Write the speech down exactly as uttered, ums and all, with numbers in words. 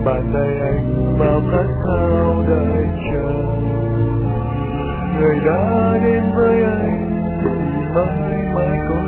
bàn tay anh bao khát khao đợi chờ. Người đã đến với anh mãi mãi có